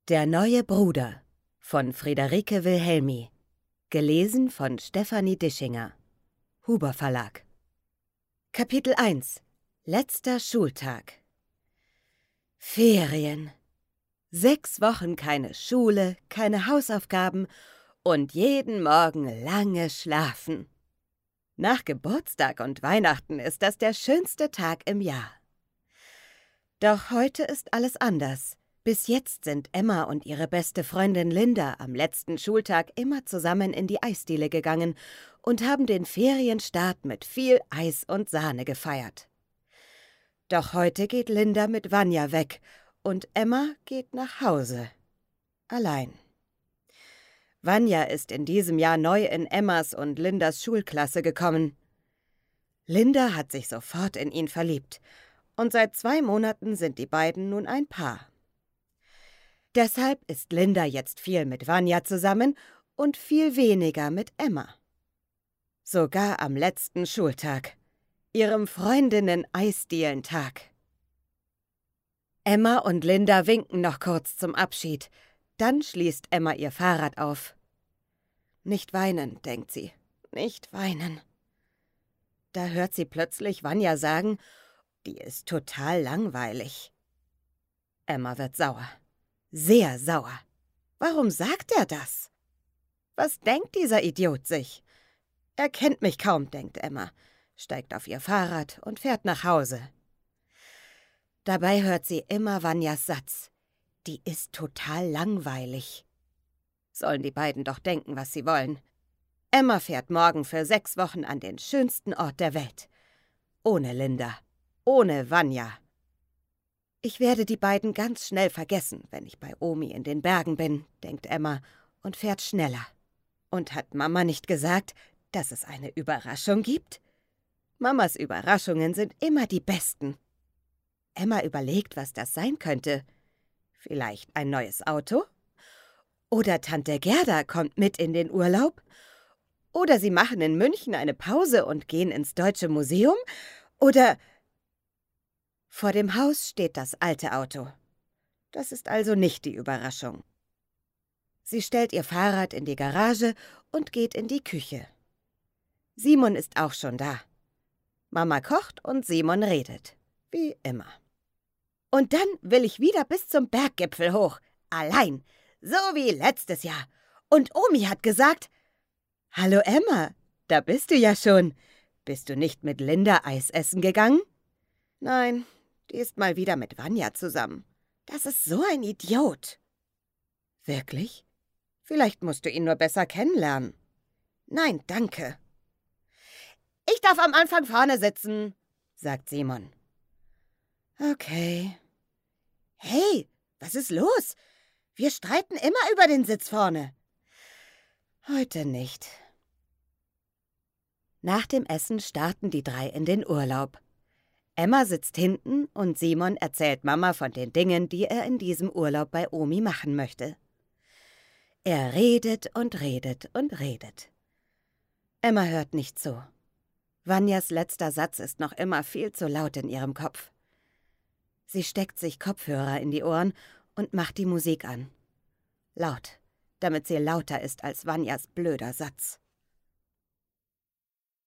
Der neue Bruder von Friederike Wilhelmi. Gelesen von Stefanie Dischinger. Huber Verlag. Kapitel 1. Letzter Schultag. Ferien. 6 Wochen keine Schule, keine Hausaufgaben und jeden Morgen lange schlafen. Nach Geburtstag und Weihnachten ist das der schönste Tag im Jahr. Doch heute ist alles anders. Bis jetzt sind Emma und ihre beste Freundin Linda am letzten Schultag immer zusammen in die Eisdiele gegangen und haben den Ferienstart mit viel Eis und Sahne gefeiert. Doch heute geht Linda mit Vanja weg und Emma geht nach Hause. Allein. Vanja ist in diesem Jahr neu in Emmas und Lindas Schulklasse gekommen. Linda hat sich sofort in ihn verliebt und seit 2 Monaten sind die beiden nun ein Paar. Deshalb ist Linda jetzt viel mit Vanja zusammen und viel weniger mit Emma. Sogar am letzten Schultag, ihrem Freundinnen-Eisdielentag. Emma und Linda winken noch kurz zum Abschied. Dann schließt Emma ihr Fahrrad auf. Nicht weinen, denkt sie, nicht weinen. Da hört sie plötzlich Vanja sagen, die ist total langweilig. Emma wird sauer. Sehr sauer. Warum sagt er das? Was denkt dieser Idiot sich? Er kennt mich kaum, denkt Emma, steigt auf ihr Fahrrad und fährt nach Hause. Dabei hört sie immer Vanjas Satz. Die ist total langweilig. Sollen die beiden doch denken, was sie wollen. Emma fährt morgen für 6 Wochen an den schönsten Ort der Welt. Ohne Linda, ohne Vanja. Ich werde die beiden ganz schnell vergessen, wenn ich bei Omi in den Bergen bin, denkt Emma und fährt schneller. Und hat Mama nicht gesagt, dass es eine Überraschung gibt? Mamas Überraschungen sind immer die besten. Emma überlegt, was das sein könnte. Vielleicht ein neues Auto? Oder Tante Gerda kommt mit in den Urlaub? Oder sie machen in München eine Pause und gehen ins Deutsche Museum? Oder... Vor dem Haus steht das alte Auto. Das ist also nicht die Überraschung. Sie stellt ihr Fahrrad in die Garage und geht in die Küche. Simon ist auch schon da. Mama kocht und Simon redet. Wie immer. Und dann will ich wieder bis zum Berggipfel hoch. Allein. So wie letztes Jahr. Und Omi hat gesagt, »Hallo Emma, da bist du ja schon. Bist du nicht mit Linda Eis essen gegangen?« »Nein, die ist mal wieder mit Vanja zusammen. Das ist so ein Idiot.« »Wirklich? Vielleicht musst du ihn nur besser kennenlernen.« »Nein, danke.« »Ich darf am Anfang vorne sitzen«, sagt Simon. »Okay.« »Hey, was ist los? Wir streiten immer über den Sitz vorne.« »Heute nicht.« Nach dem Essen starten die 3 in den Urlaub. Emma sitzt hinten und Simon erzählt Mama von den Dingen, die er in diesem Urlaub bei Omi machen möchte. Er redet und redet und redet. Emma hört nicht zu. Vanjas letzter Satz ist noch immer viel zu laut in ihrem Kopf. Sie steckt sich Kopfhörer in die Ohren und macht die Musik an. Laut, damit sie lauter ist als Vanjas blöder Satz.